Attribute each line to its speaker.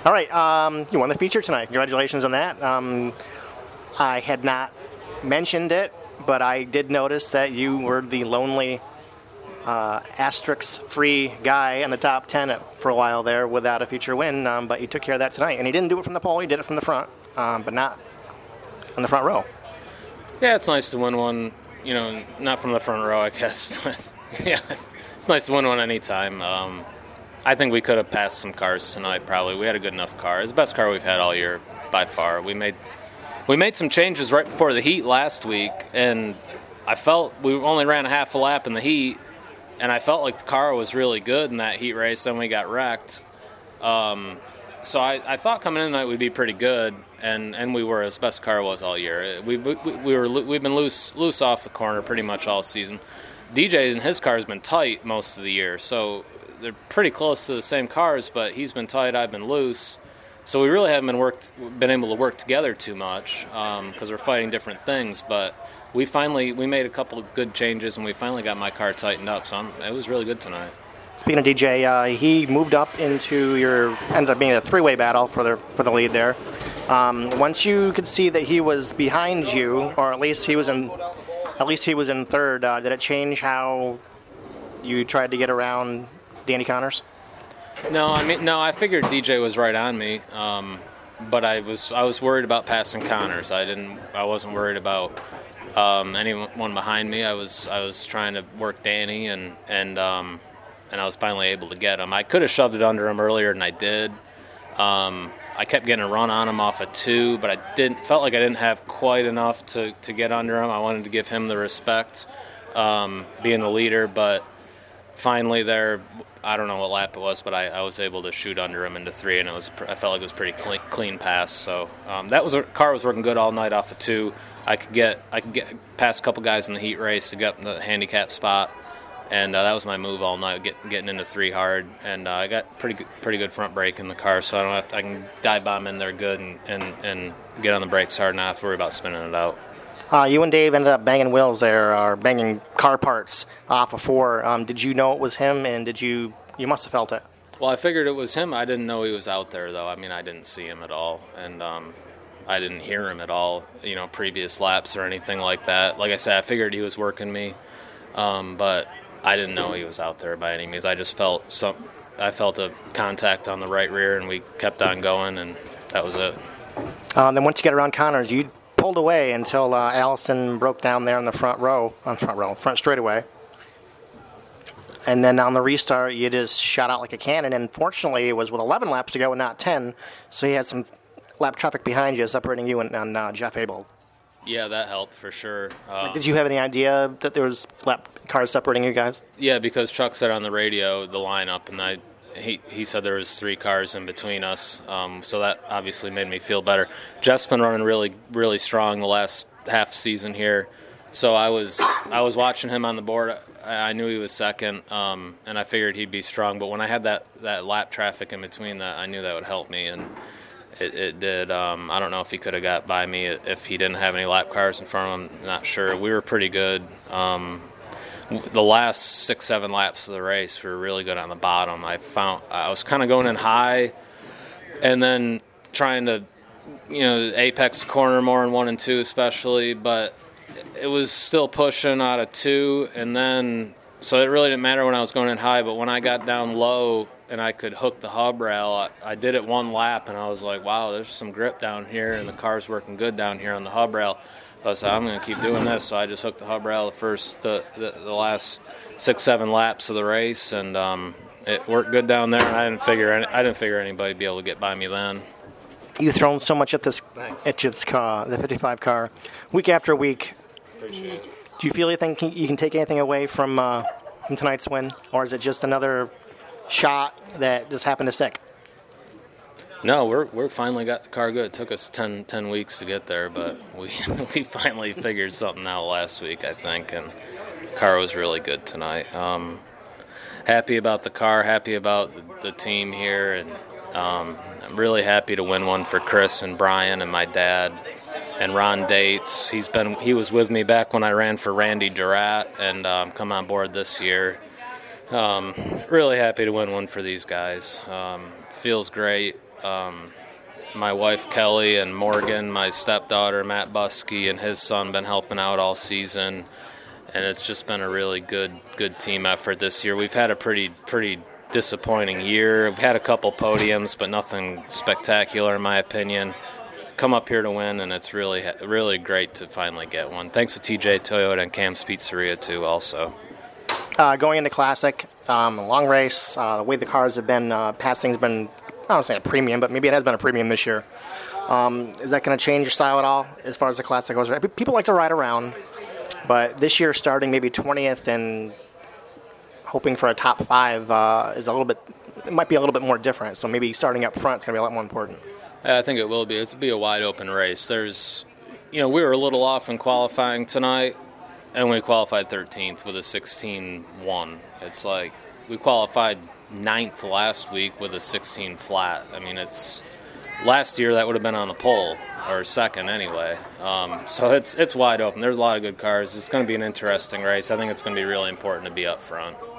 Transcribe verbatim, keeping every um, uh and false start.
Speaker 1: All right, um, you won the feature tonight. Congratulations on that. Um, I had not mentioned it, but I did notice that you were the lonely uh, asterisk-free guy in the top ten for a while there without a feature win, um, but you took care of that tonight. And he didn't do it from the pole, he did it from the front, um, but not in the front row.
Speaker 2: Yeah, it's nice to win one, you know, not from the front row, I guess, but yeah, it's nice to win one anytime. Um, I think we could have passed some cars tonight, probably. We had a good enough car. It's the best car we've had all year, by far. We made we made some changes right before the heat last week, and I felt we only ran a half a lap in the heat, and I felt like the car was really good in that heat race, and we got wrecked. Um, so I, I thought coming in tonight we'd be pretty good, and, and we were. As the best car was all year. We, we, we were, we've been loose loose off the corner pretty much all season. D J and his car has been tight most of the year, so they're pretty close to the same cars, but he's been tight, I've been loose. So we really haven't been worked, been able to work together too much because um, we're fighting different things. But we finally we made a couple of good changes, and we finally got my car tightened up. So I'm, it was really good tonight.
Speaker 1: Speaking of D J, uh, he moved up into your ended up being a three-way battle for the for the lead there. Um, once you could see that he was behind you, or at least he was in at least he was in third, uh, did it change how you tried to get around Danny Connors?
Speaker 2: No, I mean, no. I figured D J was right on me, um, but I was I was worried about passing Connors. I didn't. I wasn't worried about um, anyone behind me. I was I was trying to work Danny, and and um, and I was finally able to get him. I could have shoved it under him earlier than I did. Um, I kept getting a run on him off a two, but I didn't felt like I didn't have quite enough to, to get under him. I wanted to give him the respect, um, being the leader, but finally there. I don't know what lap it was, but I, I was able to shoot under him into three, and it was I felt like it was a pretty clean, clean pass. So um, that was a car was working good all night off of two. I could get I could get past a couple guys in the heat race to get up in the handicap spot, and uh, that was my move all night, get, getting into three hard. And uh, I got pretty good, pretty good front brake in the car, so I don't have to, I can dive bomb in there good and, and, and get on the brakes hard and not have to worry about spinning it out.
Speaker 1: Uh, you and Dave ended up banging wheels there, or banging car parts off of four. Um, did you know it was him, and did you, you must have felt it?
Speaker 2: Well, I figured it was him. I didn't know he was out there, though. I mean, I didn't see him at all, and um, I didn't hear him at all, you know, previous laps or anything like that. Like I said, I figured he was working me, um, but I didn't know he was out there by any means. I just felt some, I felt a contact on the right rear, and we kept on going, and that was it.
Speaker 1: Um, then once you get around Connors, you pulled away until uh, Allison broke down there in the front row, on front row, front straightaway. And then on the restart, you just shot out like a cannon. And fortunately, it was with eleven laps to go and not ten, so you had some lap traffic behind you, separating you and, and uh, Jeff Abel.
Speaker 2: Yeah, that helped for sure. Um,
Speaker 1: Did you have any idea that there was lap cars separating you guys?
Speaker 2: Yeah, because Chuck said on the radio the lineup, and I. He he said there was three cars in between us, um, so that obviously made me feel better. Jeff's been running really really strong the last half season here, so I was I was watching him on the board. I, I knew he was second, um, and I figured he'd be strong. But when I had that, that lap traffic in between that, I knew that would help me, and it, it did. Um, I don't know if he could have got by me if he didn't have any lap cars in front of him. I'm not sure. We were pretty good. Um, The last six, seven laps of the race, we were really good on the bottom. I found I was kind of going in high, and then trying to, you know, apex the corner more in one and two, especially. But it was still pushing out of two, and then so it really didn't matter when I was going in high. But when I got down low and I could hook the hub rail, I, I did it one lap, and I was like, wow, there's some grip down here, and the car's working good down here on the hub rail. I said, I'm going to keep doing this, so I just hooked the hub rail the first, the, the, the last six, seven laps of the race, and um, it worked good down there. And I didn't figure, any, I didn't figure anybody would be able to get by me then.
Speaker 1: You've thrown so much at this, at this car, the fifty-five car, week after week.
Speaker 2: Appreciate it.
Speaker 1: Do you feel you think you can take anything away from uh, from tonight's win, or is it just another shot that just happened to stick?
Speaker 2: No, we're we're finally got the car good. It took us ten, ten weeks to get there, but we we finally figured something out last week, I think, and the car was really good tonight. Um, happy about the car, happy about the, the team here, and um, I'm really happy to win one for Chris and Brian and my dad and Ron Dates. He's been he was with me back when I ran for Randy Durant, and um, come on board this year. Um, really happy to win one for these guys. Um, feels great. Um, my wife Kelly and Morgan, my stepdaughter Matt Buskey and his son been helping out all season, and it's just been a really good good team effort this year. We've had a pretty pretty disappointing year. We've had a couple podiums, but nothing spectacular in my opinion. Come up here to win, and it's really really great to finally get one. Thanks to T J Toyota and Cam's Pizzeria too also.
Speaker 1: Uh, going into Classic, um, long race, uh, the way the cars have been, uh, passing's been, I don't say a premium, but maybe it has been a premium this year. Um, is that going to change your style at all as far as the Classic goes? People like to ride around, but this year starting maybe twentieth and hoping for a top five uh, is a little bit, it might be a little bit more different. So maybe starting up front is going to be a lot more important.
Speaker 2: I think it will be. It's be a wide open race. There's, you know, we were a little off in qualifying tonight. And we qualified thirteenth with a sixteen one. It's like we qualified ninth last week with a sixteen flat. I mean, it's last year that would have been on the pole or second anyway. Um, so it's it's wide open. There's a lot of good cars. It's going to be an interesting race. I think it's going to be really important to be up front.